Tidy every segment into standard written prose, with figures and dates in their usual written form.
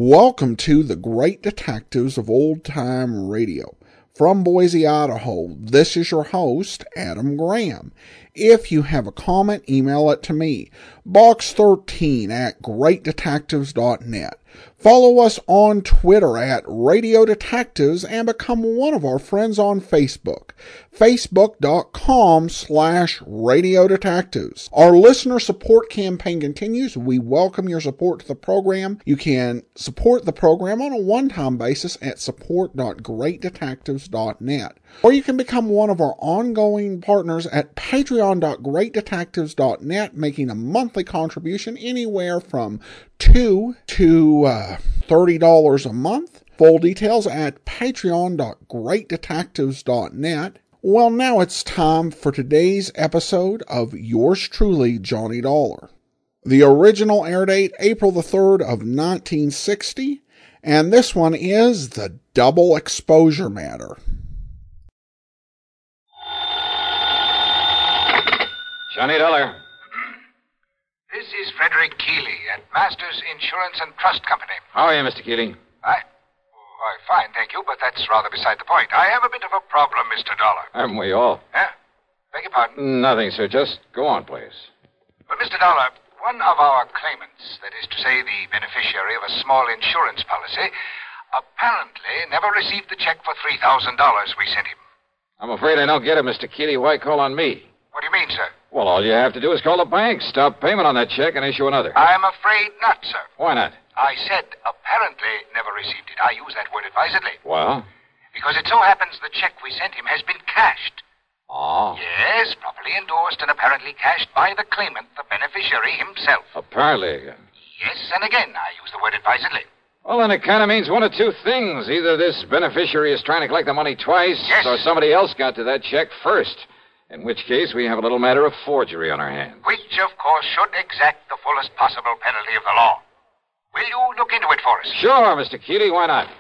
Welcome to the Great Detectives of Old Time Radio. From Boise, Idaho, this is your host, Adam Graham. If you have a comment, email it to me, box13@greatdetectives.net. Follow us on Twitter at Radio Detectives and become one of our friends on Facebook, facebook.com/Radio Detectives. Our listener support campaign continues. We welcome your support to the program. You can support the program on a one-time basis at support.greatdetectives.net. Or you can become one of our ongoing partners at patreon.greatdetectives.net, making a monthly contribution anywhere from $2 to $30 a month. Full details at patreon.greatdetectives.net. Well, now it's time for today's episode of Yours Truly, Johnny Dollar. The original air date, April the 3rd of 1960, and this one is The Double Exposure Matter. Johnny Dollar. This is Frederick Keeley at Masters Insurance and Trust Company. How are you, Mr. Keeley? Fine, thank you, but that's rather beside the point. I have a bit of a problem, Mr. Dollar. Haven't we all? Huh? Beg your pardon? Nothing, sir. Just go on, please. Well, Mr. Dollar, one of our claimants, that is to say the beneficiary of a small insurance policy, apparently never received the check for $3,000 we sent him. I'm afraid I don't get it, Mr. Keeley. Why call on me? What do you mean, sir? Well, all you have to do is call the bank, stop payment on that check, and issue another. I'm afraid not, sir. Why not? I said apparently never received it. I use that word advisedly. Well? Because it so happens the check we sent him has been cashed. Oh. Yes, properly endorsed and apparently cashed by the claimant, the beneficiary himself. Apparently. Yes, and again, I use the word advisedly. Well, then it kind of means one of two things. Either this beneficiary is trying to collect the money twice, yes, or somebody else got to that check first. In which case, we have a little matter of forgery on our hands. Which, of course, should exact the fullest possible penalty of the law. Will you look into it for us? Sure, Mr. Keeley, why not?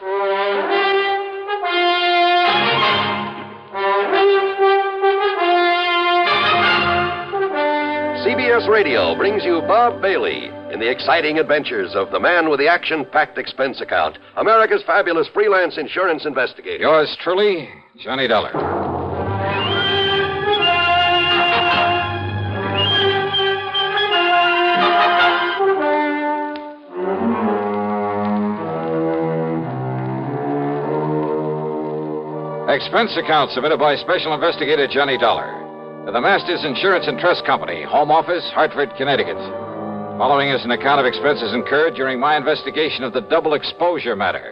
CBS Radio brings you Bob Bailey in the exciting adventures of the man with the action-packed expense account, America's fabulous freelance insurance investigator. Yours truly, Johnny Dollar. Expense account submitted by Special Investigator Johnny Dollar to the Masters Insurance and Trust Company, Home Office, Hartford, Connecticut. Following is an account of expenses incurred during my investigation of the double exposure matter.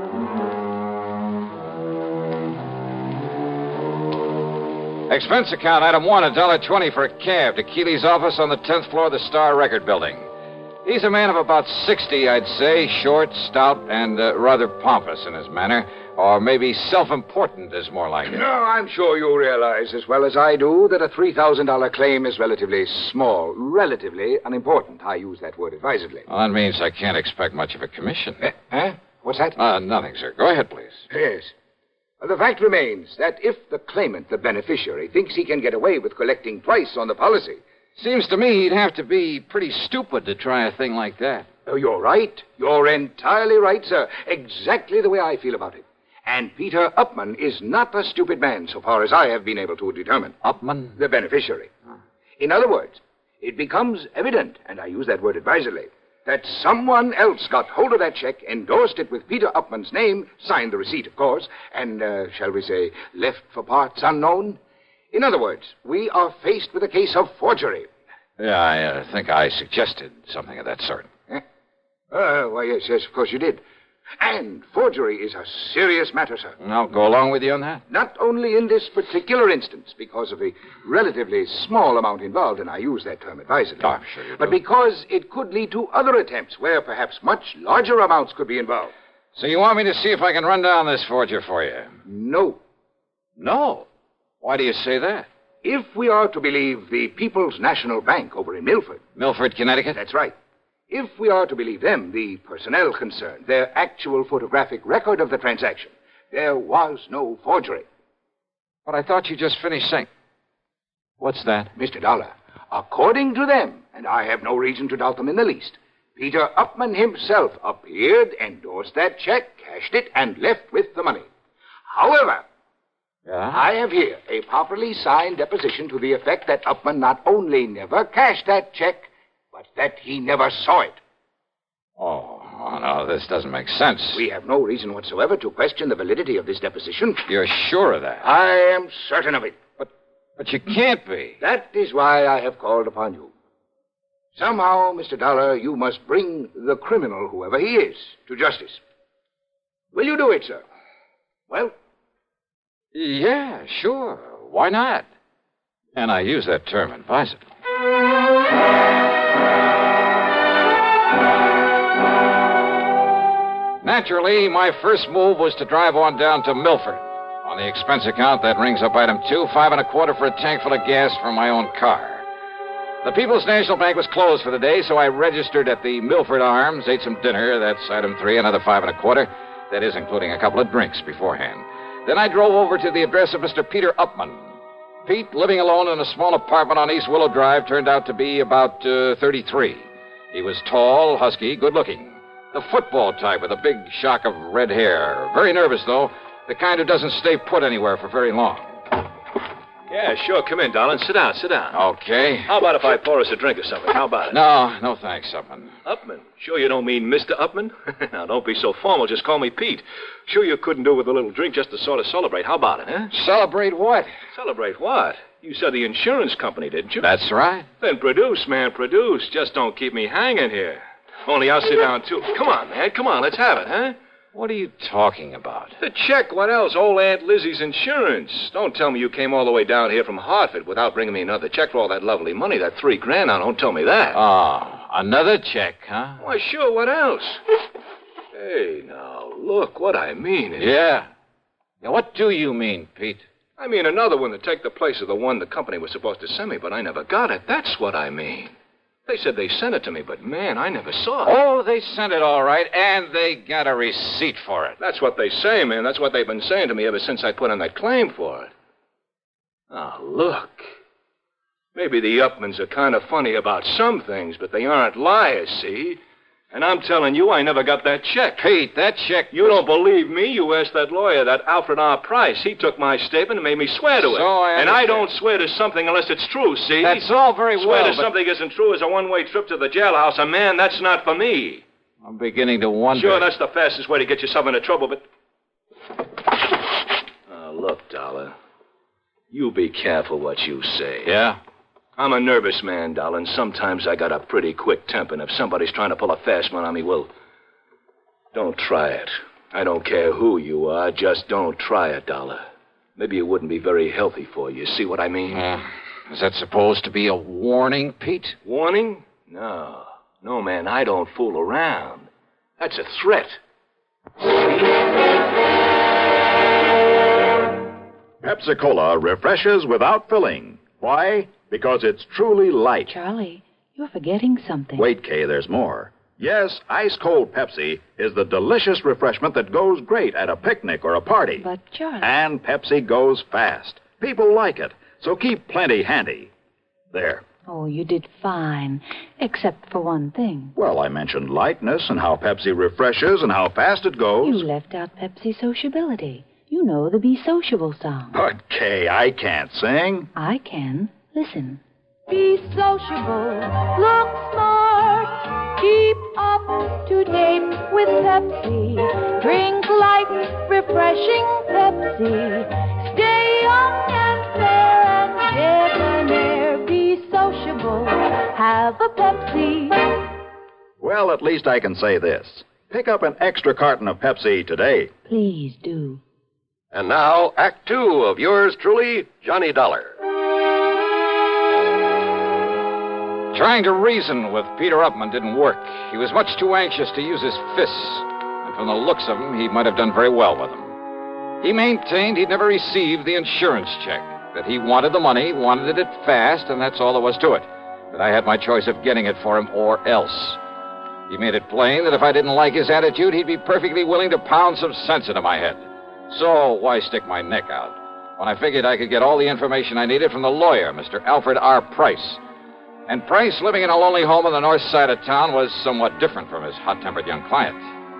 Expense account item 1, $1.20 for a cab to Keeley's office on the 10th floor of the Star Record Building. He's a man of about 60, I'd say, short, stout, and rather pompous in his manner. Or maybe self-important is more like it. No, I'm sure you realize as well as I do that a $3,000 claim is relatively small, relatively unimportant. I use that word advisedly. Well, that means I can't expect much of a commission. Huh? What's that? Nothing, sir. Go ahead, please. Yes. The fact remains that if the claimant, the beneficiary, thinks he can get away with collecting twice on the policy... Seems to me he'd have to be pretty stupid to try a thing like that. Oh, you're right. You're entirely right, sir. Exactly the way I feel about it. And Peter Upman is not a stupid man, so far as I have been able to determine. Upman? The beneficiary. In other words, it becomes evident, and I use that word advisedly, that someone else got hold of that check, endorsed it with Peter Upman's name, signed the receipt, of course, and, shall we say, left for parts unknown. In other words, we are faced with a case of forgery. Yeah, I think I suggested something of that sort. Why, yes, of course you did. And forgery is a serious matter, sir. I'll go along with you on that. Not only in this particular instance, because of the relatively small amount involved, and I use that term advisedly. Oh, I'm sure you do. But because it could lead to other attempts where perhaps much larger amounts could be involved. So you want me to see if I can run down this forger for you? No. No? Why do you say that? If we are to believe the People's National Bank over in Milford. Milford, Connecticut? That's right. If we are to believe them, the personnel concerned, their actual photographic record of the transaction, there was no forgery. But I thought you just finished saying... What's that? Mr. Dollar, according to them, and I have no reason to doubt them in the least, Peter Upman himself appeared, endorsed that check, cashed it, and left with the money. However, I have here a properly signed deposition to the effect that Upman not only never cashed that check, but that he never saw it. Oh, no, this doesn't make sense. We have no reason whatsoever to question the validity of this deposition. You're sure of that? I am certain of it. But you can't be. That is why I have called upon you. Somehow, Mr. Dollar, you must bring the criminal, whoever he is, to justice. Will you do it, sir? Well? Yeah, sure. Why not? And I use that term advisedly. Naturally, my first move was to drive on down to Milford. On the expense account, that rings up item 2, $5.25 for a tank full of gas for my own car. The People's National Bank was closed for the day, so I registered at the Milford Arms, ate some dinner, that's item 3, another $5.25. That is, including a couple of drinks beforehand. Then I drove over to the address of Mr. Peter Upman. Pete, living alone in a small apartment on East Willow Drive, turned out to be about 33. He was tall, husky, good-looking. The football type with a big shock of red hair. Very nervous, though. The kind who doesn't stay put anywhere for very long. Yeah, sure. Come in, darling. Sit down. Okay. How about if I pour us a drink or something? How about it? No thanks, Upman. Upman? Sure you don't mean Mr. Upman? Now, don't be so formal. Just call me Pete. Sure you couldn't do with a little drink just to sort of celebrate. How about it, huh? Celebrate what? Celebrate what? You said the insurance company, didn't you? That's right. Then produce, man, produce. Just don't keep me hanging here. Only I'll sit down, too. Come on, man. Come on. Let's have it, huh? What are you talking about? The check. What else? Old Aunt Lizzie's insurance. Don't tell me you came all the way down here from Hartford without bringing me another check for all that lovely money, that $3,000. Now, don't tell me that. Oh, another check, huh? Why, sure. What else? Hey, now, look. What I mean is... Yeah, what do you mean, Pete? I mean another one to take the place of the one the company was supposed to send me, but I never got it. That's what I mean. They said they sent it to me, but, man, I never saw it. Oh, they sent it all right, and they got a receipt for it. That's what they say, man. That's what they've been saying to me ever since I put in that claim for it. Oh, look. Maybe the Upmans are kind of funny about some things, but they aren't liars, see? And I'm telling you, I never got that check. Pete, that check... You don't believe me? You asked that lawyer, that Alfred R. Price. He took my statement and made me swear to it. And I don't swear to something unless it's true, see? That's all very well, Swear to something isn't true is a one-way trip to the jailhouse. And, man, that's not for me. I'm beginning to wonder... Sure, that's the fastest way to get yourself into trouble, but... Oh, look, Dollar. You be careful what you say. Yeah? I'm a nervous man, darling. Sometimes I got a pretty quick temper, and if somebody's trying to pull a fast one on me, well, don't try it. I don't care who you are. Just don't try it, Dollar. Maybe it wouldn't be very healthy for you. See what I mean? Is that supposed to be a warning, Pete? Warning? No. No, man, I don't fool around. That's a threat. Pepsi-Cola refreshes without filling. Why? Because it's truly light. Charlie, you're forgetting something. Wait, Kay, there's more. Yes, ice-cold Pepsi is the delicious refreshment that goes great at a picnic or a party. But, Charlie... And Pepsi goes fast. People like it, so keep plenty handy. There. Oh, you did fine, except for one thing. Well, I mentioned lightness and how Pepsi refreshes and how fast it goes. You left out Pepsi sociability. You know the Be Sociable song. But, Kay, I can't sing. I can. Listen. Be sociable, look smart, keep up to date with Pepsi. Drink light, refreshing Pepsi. Stay young and fair and debonair. Be sociable, have a Pepsi. Well, at least I can say this. Pick up an extra carton of Pepsi today. Please do. And now, Act 2 of yours truly, Johnny Dollar. Trying to reason with Peter Upman didn't work. He was much too anxious to use his fists. And from the looks of him, he might have done very well with them. He maintained he'd never received the insurance check, that he wanted the money, wanted it fast, and that's all there was to it. That I had my choice of getting it for him or else. He made it plain that if I didn't like his attitude, he'd be perfectly willing to pound some sense into my head. So why stick my neck out when I figured I could get all the information I needed from the lawyer, Mr. Alfred R. Price? And Price, living in a lonely home on the north side of town, was somewhat different from his hot-tempered young client.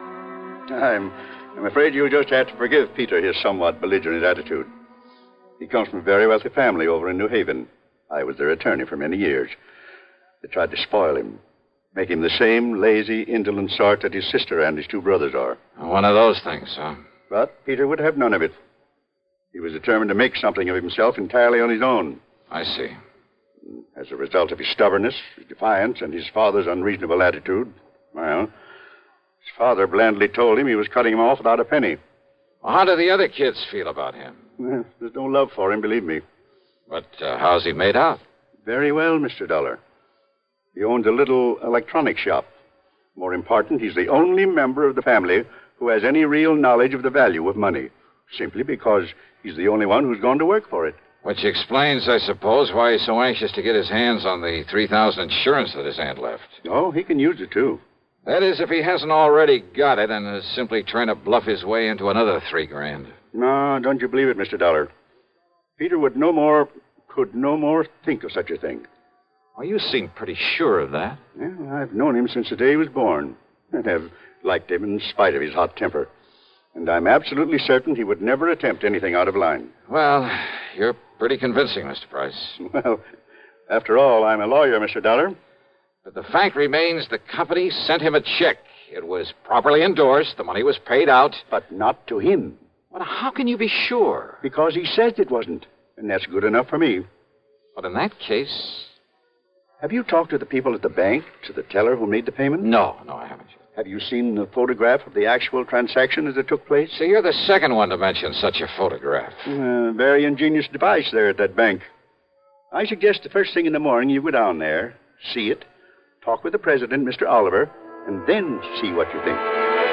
I'm afraid you'll just have to forgive Peter his somewhat belligerent attitude. He comes from a very wealthy family over in New Haven. I was their attorney for many years. They tried to spoil him, make him the same lazy, indolent sort that his sister and his two brothers are. One of those things, huh? But Peter would have none of it. He was determined to make something of himself entirely on his own. I see. As a result of his stubbornness, his defiance, and his father's unreasonable attitude, well, his father blandly told him he was cutting him off without a penny. Well, how do the other kids feel about him? Well, there's no love for him, believe me. But how's he made out? Very well, Mr. Dollar. He owns a little electronic shop. More important, he's the only member of the family who has any real knowledge of the value of money, simply because he's the only one who's gone to work for it. Which explains, I suppose, why he's so anxious to get his hands on the $3,000 insurance that his aunt left. Oh, he can use it, too. That is, if he hasn't already got it and is simply trying to bluff his way into another $3,000. No, don't you believe it, Mr. Dollar. Peter could no more think of such a thing. Well, you seem pretty sure of that. Well, I've known him since the day he was born, and have liked him in spite of his hot temper. And I'm absolutely certain he would never attempt anything out of line. Well, you're pretty convincing, Mr. Price. Well, after all, I'm a lawyer, Mr. Dollar. But the fact remains the company sent him a check. It was properly endorsed. The money was paid out. But not to him. Well, how can you be sure? Because he says it wasn't. And that's good enough for me. But in that case... Have you talked to the people at the bank, to the teller who made the payment? No, I haven't. Have you seen the photograph of the actual transaction as it took place? See, you're the second one to mention such a photograph. Very ingenious device there at that bank. I suggest the first thing in the morning you go down there, see it, talk with the president, Mr. Oliver, and then see what you think.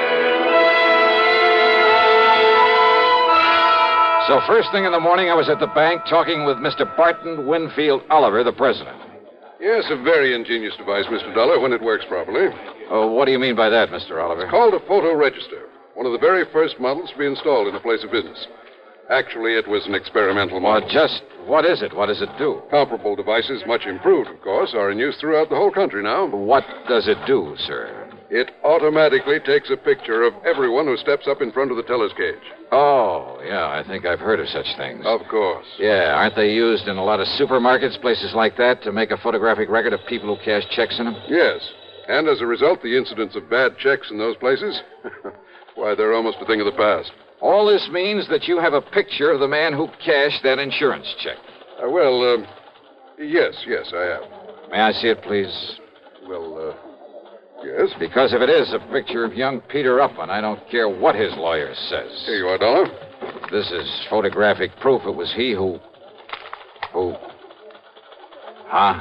So first thing in the morning, I was at the bank talking with Mr. Barton Winfield Oliver, the president. Yes, a very ingenious device, Mr. Dollar, when it works properly. Oh, what do you mean by that, Mr. Oliver? It's called a photo register. One of the very first models to be installed in a place of business. Actually, it was an experimental model. Well, just what is it? What does it do? Comparable devices, much improved, of course, are in use throughout the whole country now. What does it do, sir? It automatically takes a picture of everyone who steps up in front of the teller's cage. Oh, yeah, I think I've heard of such things. Of course. Yeah, aren't they used in a lot of supermarkets, places like that, to make a photographic record of people who cash checks in them? Yes. And as a result, the incidence of bad checks in those places, why, they're almost a thing of the past. All this means that you have a picture of the man who cashed that insurance check. Yes, I have. May I see it, please? Yes. Because if it is a picture of young Peter Upman, I don't care what his lawyer says. Here you are, Dollar. This is photographic proof it was he who... Huh?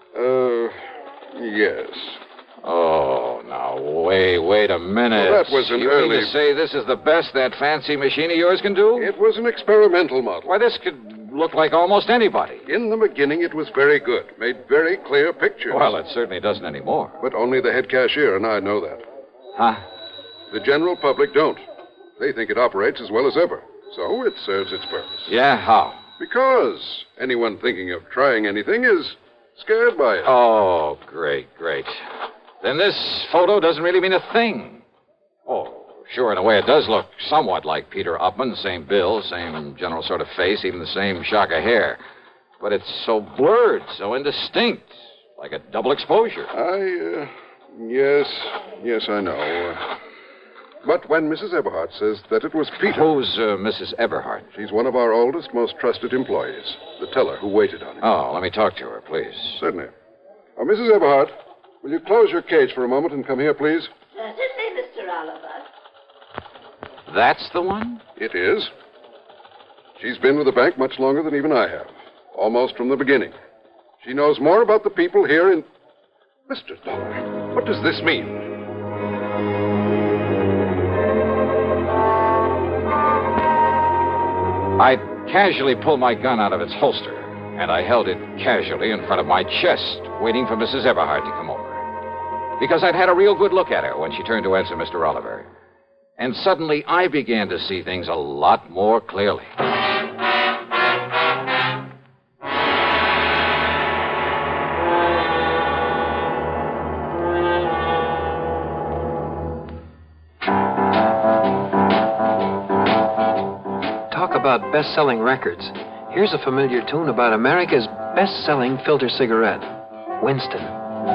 Yes. Oh, now, wait a minute. Well, that was an you early... mean to say this is the best that fancy machine of yours can do? It was an experimental model. Why, this could look like almost anybody. In the beginning, it was very good. Made very clear pictures. Well, it certainly doesn't anymore. But only the head cashier and I know that. Huh? The general public don't. They think it operates as well as ever. So it serves its purpose. Yeah, how? Because anyone thinking of trying anything is scared by it. Oh, great. Then this photo doesn't really mean a thing. Oh, sure, in a way it does look somewhat like Peter Upman. Same build, same general sort of face, even the same shock of hair. But it's so blurred, so indistinct, like a double exposure. Yes, I know. But when Mrs. Eberhardt says that it was Peter... Who's Mrs. Eberhardt? She's one of our oldest, most trusted employees. The teller who waited on him. Oh, let me talk to her, please. Certainly. Mrs. Eberhardt, will you close your cage for a moment and come here, please? Certainly, Mr. Oliver. That's the one? It is. She's been with the bank much longer than even I have. Almost from the beginning. She knows more about the people here in... Mr. Dollar, what does this mean? I casually pulled my gun out of its holster, and I held it casually in front of my chest, waiting for Mrs. Eberhardt to come over. Because I'd had a real good look at her when she turned to answer Mr. Oliver. And suddenly I began to see things a lot more clearly. about best-selling records. Here's a familiar tune about America's best-selling filter cigarette, Winston.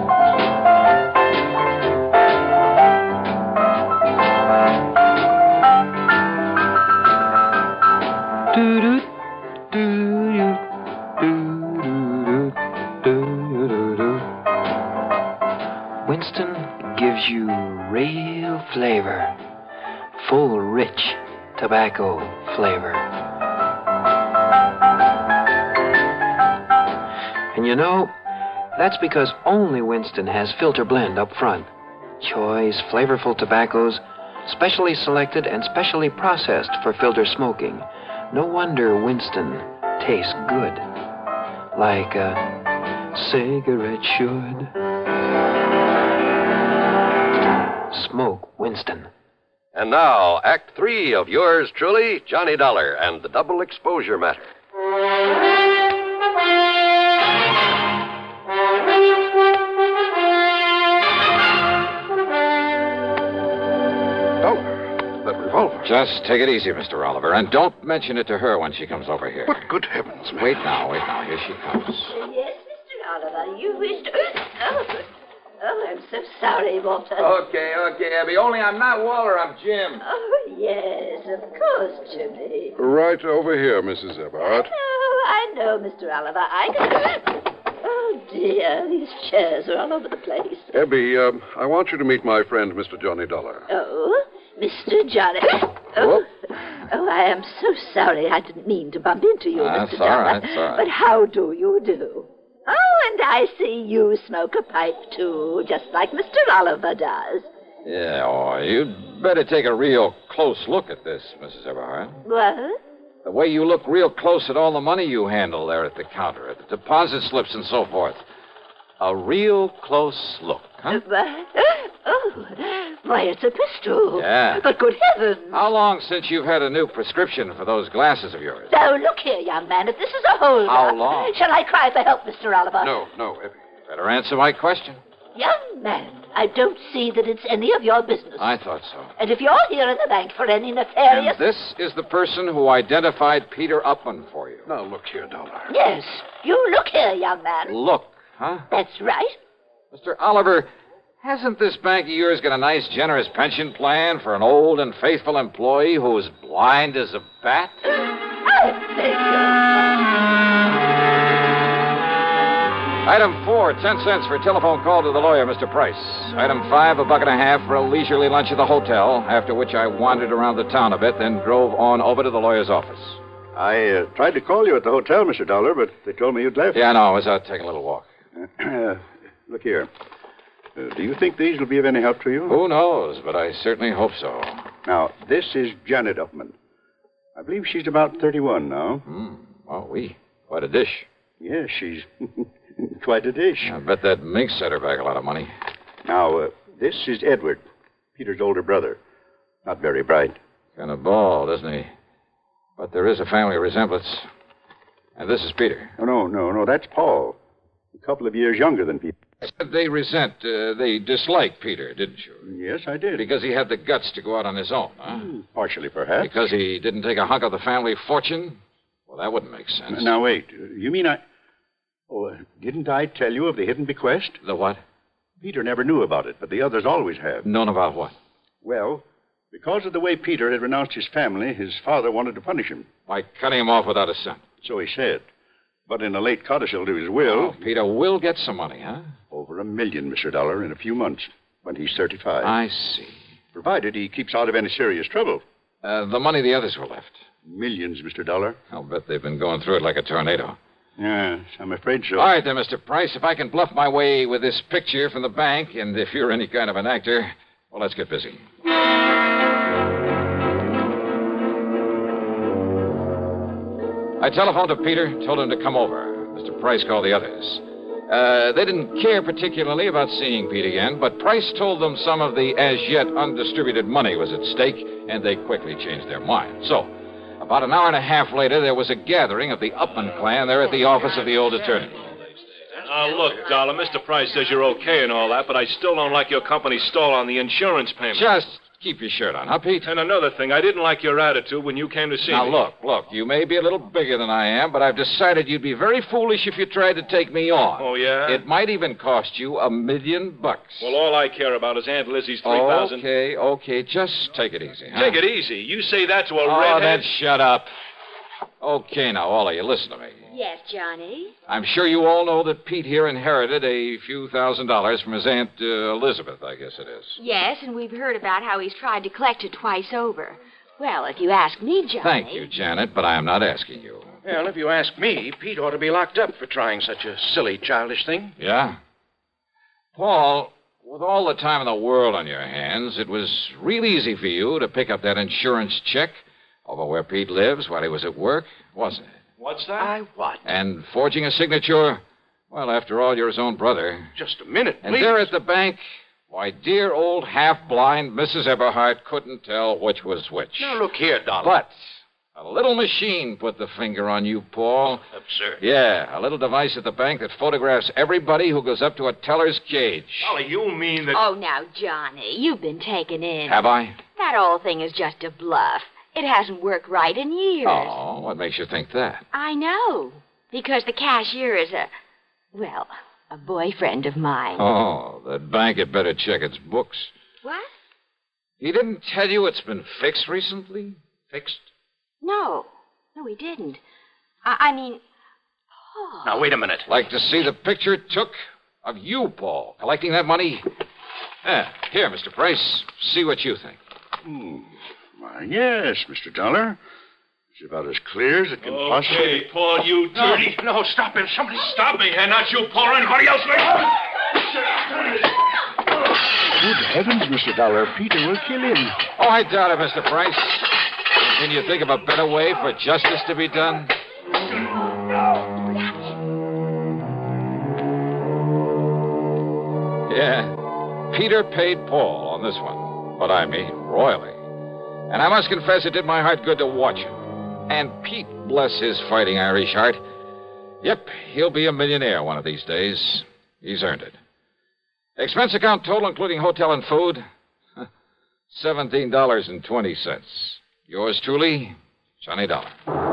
Winston gives you real flavor, full, rich tobacco flavor. And you know, that's because only Winston has filter blend up front. Choice, flavorful tobaccos, specially selected and specially processed for filter smoking. No wonder Winston tastes good, like a cigarette should. Smoke Winston. And now, Act 3 of yours truly, Johnny Dollar, and the double exposure matter. Just take it easy, Mr. Oliver, and don't mention it to her when she comes over here. What good heavens, man. Wait now. Here she comes. Yes, Mr. Oliver, you wished... Oh, I'm so sorry, Walter. Okay, Abby. Only I'm not Waller, I'm Jim. Oh, yes, of course, Jimmy. Right over here, Mrs. Everhart. I know, Mr. Oliver. I can... Oh, dear, these chairs are all over the place. Abby, I want you to meet my friend, Mr. Johnny Dollar. Oh, Mr. Johnny... Oh, I am so sorry. I didn't mean to bump into you, Mr. Dollar. That's all right. But how do you do? Oh, and I see you smoke a pipe, too, just like Mr. Oliver does. Yeah, you'd better take a real close look at this, Mrs. Everhart. What? The way you look real close at all the money you handle there at the counter, at the deposit slips and so forth. A real close look, huh? Oh, why, it's a pistol. Yeah. But good heavens. How long since you've had a new prescription for those glasses of yours? Oh, look here, young man, if this is a hold-up... How long? Shall I cry for help, Mr. Oliver? No, Abby. Better answer my question. Young man, I don't see that it's any of your business. I thought so. And if you're here in the bank for any nefarious... And this is the person who identified Peter Upman for you. Now, look here, Dollar. Yes, you look here, young man. Look, huh? That's right. Mr. Oliver, hasn't this bank of yours got a nice, generous pension plan for an old and faithful employee who is blind as a bat? I beg Item 4, 10 cents for a telephone call to the lawyer, Mr. Price. Item 5, $1.50 for a leisurely lunch at the hotel, after which I wandered around the town a bit, then drove on over to the lawyer's office. I tried to call you at the hotel, Mr. Dollar, but they told me you'd left. Yeah, no, I was out taking a little walk. Look here. Do you think these will be of any help to you? Who knows, but I certainly hope so. Now, this is Janet Upman. I believe she's about 31 now. Oh, quite a dish. Yes, she's quite a dish. I bet that mink set her back a lot of money. Now, this is Edward, Peter's older brother. Not very bright. Kind of bald, isn't he? But there is a family resemblance. And this is Peter. Oh, no, that's Paul. A couple of years younger than Peter. They dislike Peter, didn't you? Yes, I did. Because he had the guts to go out on his own, huh? Partially, perhaps. Because he didn't take a hunk of the family fortune? Well, that wouldn't make sense. Now, wait. You mean didn't I tell you of the hidden bequest? The what? Peter never knew about it, but the others always have. Known about what? Well, because of the way Peter had renounced his family, his father wanted to punish him. By cutting him off without a cent. So he said. But in a late codicil to his will... Oh, Peter will get some money, huh? Over $1 million, Mr. Dollar, in a few months, when he's 35. I see. Provided he keeps out of any serious trouble. The money the others were left. Millions, Mr. Dollar. I'll bet they've been going through it like a tornado. Yes, I'm afraid so. All right, then, Mr. Price, if I can bluff my way with this picture from the bank, and if you're any kind of an actor, well, let's get busy. I telephoned to Peter, told him to come over. Mr. Price called the others. They didn't care particularly about seeing Pete again, but Price told them some of the as-yet undistributed money was at stake, and they quickly changed their mind. So, about an hour and a half later, there was a gathering of the Upman clan there at the office of the old attorney. Look, Dollar, Mr. Price says you're okay and all that, but I still don't like your company's stall on the insurance payment. Just keep your shirt on, huh, Pete? And another thing, I didn't like your attitude when you came to see me. Now, look, you may be a little bigger than I am, but I've decided you'd be very foolish if you tried to take me on. Oh, yeah? It might even cost you $1 million. Well, all I care about is Aunt Lizzie's $3,000. Okay, just take it easy, huh? Take it easy? You say that to a Oh, redhead? then shut up. Okay, now, all of you, listen to me. Yes, Johnny? I'm sure you all know that Pete here inherited a few $1,000s from his Aunt Elizabeth, I guess it is. Yes, and we've heard about how he's tried to collect it twice over. Well, if you ask me, Johnny... Thank you, Janet, but I am not asking you. Well, if you ask me, Pete ought to be locked up for trying such a silly, childish thing. Yeah? Paul, with all the time in the world on your hands, it was real easy for you to pick up that insurance check over where Pete lives while he was at work, wasn't it? What's that? What? And forging a signature, well, after all, you're his own brother. Just a minute, please. And there at the bank, why, dear old half-blind Mrs. Eberhardt couldn't tell which was which. Now, look here, Dollar. But a little machine put the finger on you, Paul. Absurd. Yeah, a little device at the bank that photographs everybody who goes up to a teller's cage. Dollar, you mean that... Oh, now, Johnny, you've been taken in. Have I? That whole thing is just a bluff. It hasn't worked right in years. Oh, what makes you think that? I know. Because the cashier is a boyfriend of mine. Oh, that bank had better check its books. What? He didn't tell you it's been fixed recently? Fixed? No, he didn't. I mean, Paul. Now, wait a minute. Like to see the picture it took of you, Paul, collecting that money? Here, Mr. Price. See what you think. Why, yes, Mr. Dollar. It's about as clear as it can possibly... Okay, Paul, you dirty... No, stop him. Somebody stop me. And not you, Paul, or anybody else. Good heavens, Mr. Dollar. Peter will kill him. Oh, I doubt it, Mr. Price. Can you think of a better way for justice to be done? Yeah, Peter paid Paul on this one. But I mean, royally. And I must confess it did my heart good to watch him. And Pete, bless his fighting Irish heart. Yep, he'll be a millionaire one of these days. He's earned it. Expense account total, including hotel and food, $17.20. Yours truly, Johnny Dollar.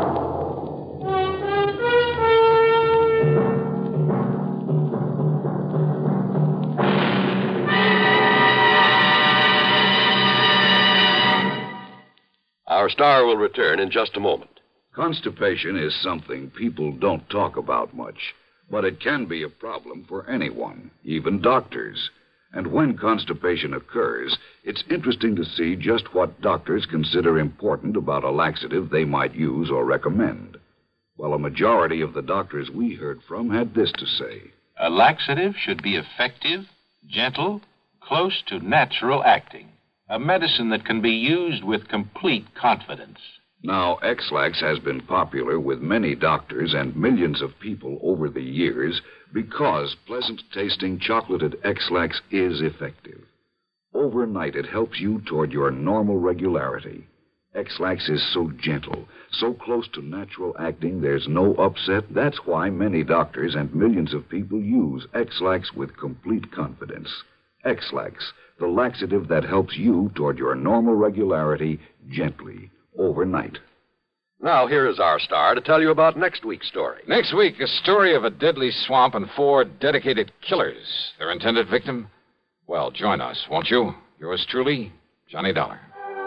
Our star will return in just a moment. Constipation is something people don't talk about much, but it can be a problem for anyone, even doctors. And when constipation occurs, it's interesting to see just what doctors consider important about a laxative they might use or recommend. Well, a majority of the doctors we heard from had this to say. A laxative should be effective, gentle, close to natural acting. A medicine that can be used with complete confidence. Now, X-Lax has been popular with many doctors and millions of people over the years because pleasant-tasting chocolated X-Lax is effective. Overnight, it helps you toward your normal regularity. X-Lax is so gentle, so close to natural acting, there's no upset. That's why many doctors and millions of people use X-Lax with complete confidence. X-Lax, the laxative that helps you toward your normal regularity gently, overnight. Now, here is our star to tell you about next week's story. Next week, a story of a deadly swamp and 4 dedicated killers. Their intended victim? Well, join us, won't you? Yours truly, Johnny Dollar.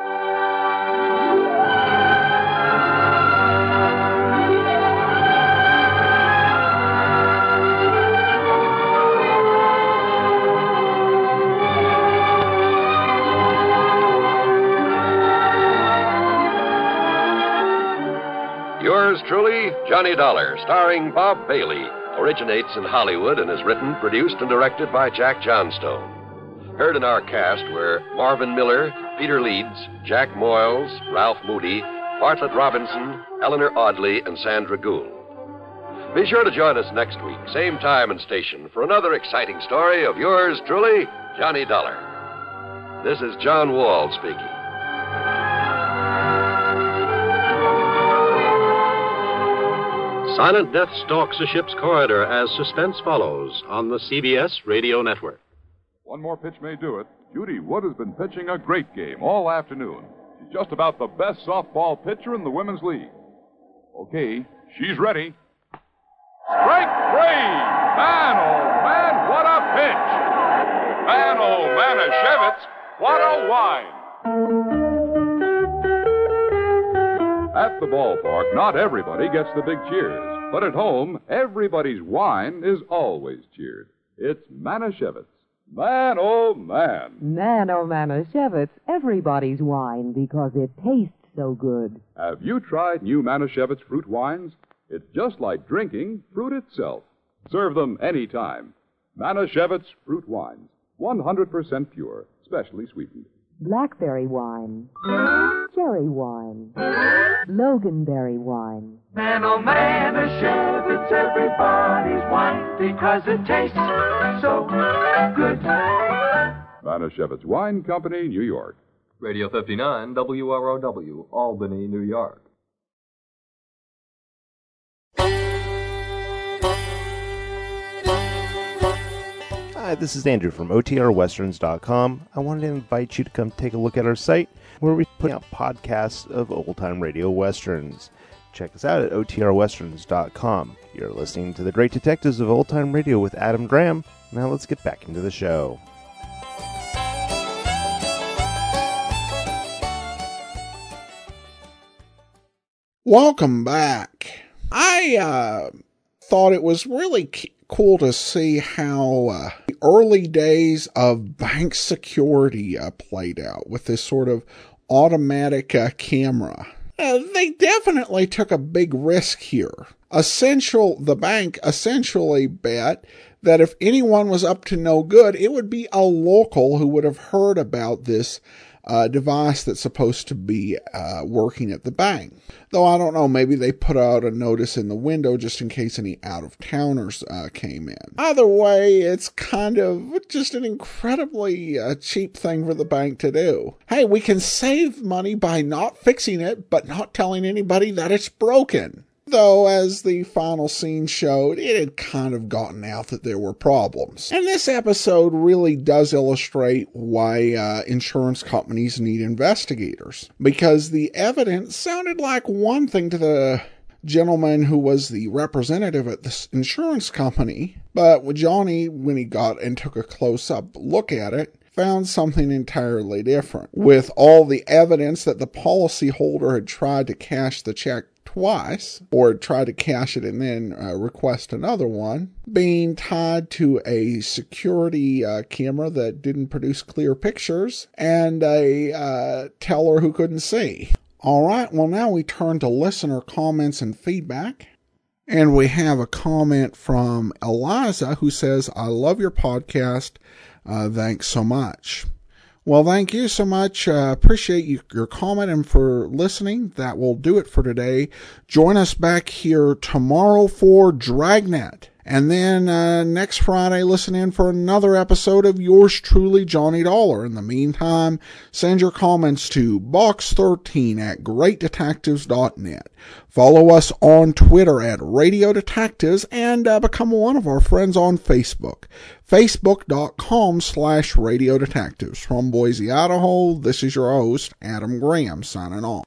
Yours truly, Johnny Dollar, starring Bob Bailey, originates in Hollywood and is written, produced, and directed by Jack Johnstone. Heard in our cast were Marvin Miller, Peter Leeds, Jack Moyles, Ralph Moody, Bartlett Robinson, Eleanor Audley, and Sandra Gould. Be sure to join us next week, same time and station, for another exciting story of yours truly, Johnny Dollar. This is John Wall speaking. Silent death stalks a ship's corridor as suspense follows on the CBS Radio Network. One more pitch may do it. Judy Wood has been pitching a great game all afternoon. She's just about the best softball pitcher in the Women's League. Okay, she's ready. Strike three! Man, oh man, what a pitch! Man, oh Manischewitz, what a wine! At the ballpark, not everybody gets the big cheers. But at home, everybody's wine is always cheered. It's Manischewitz. Man, oh man. Man, oh Manischewitz, everybody's wine because it tastes so good. Have you tried new Manischewitz fruit wines? It's just like drinking fruit itself. Serve them anytime. Manischewitz fruit wines. 100% pure, specially sweetened. Blackberry wine. Cherry wine. Loganberry wine. Man, oh Manischewitz, everybody's wine because it tastes so good. Manischewitz Wine Company, New York. Radio 59, WROW, Albany, New York. Hi, this is Andrew from OTRWesterns.com. I wanted to invite you to come take a look at our site where we put out podcasts of old-time radio westerns. Check us out at OTRWesterns.com. You're listening to The Great Detectives of Old Time Radio with Adam Graham. Now let's get back into the show. Welcome back. I thought it was really cool to see how the early days of bank security played out with this sort of automatic camera. They definitely took a big risk here. The bank essentially bet that if anyone was up to no good, it would be a local who would have heard about this device that's supposed to be working at the bank. Though I don't know, maybe they put out a notice in the window just in case any out-of-towners came in. Either way, it's kind of just an incredibly cheap thing for the bank to do. Hey, we can save money by not fixing it, but not telling anybody that it's broken. Though, as the final scene showed, it had kind of gotten out that there were problems. And this episode really does illustrate why insurance companies need investigators. Because the evidence sounded like one thing to the gentleman who was the representative at this insurance company, but Johnny, when he got and took a close-up look at it, found something entirely different. With all the evidence that the policyholder had tried to cash the check twice, or try to cash it and then request another one, being tied to a security camera that didn't produce clear pictures, and a teller who couldn't see. All right, well now we turn to listener comments and feedback. And we have a comment from Eliza who says, I love your podcast. Thanks so much. Well, thank you so much. Appreciate your comment and for listening. That will do it for today. Join us back here tomorrow for Dragnet. And then next Friday, listen in for another episode of yours truly, Johnny Dollar. In the meantime, send your comments to box13@greatdetectives.net. Follow us on Twitter at Radio Detectives and become one of our friends on Facebook. Facebook.com/Radio Detectives. From Boise, Idaho, this is your host, Adam Graham, signing off.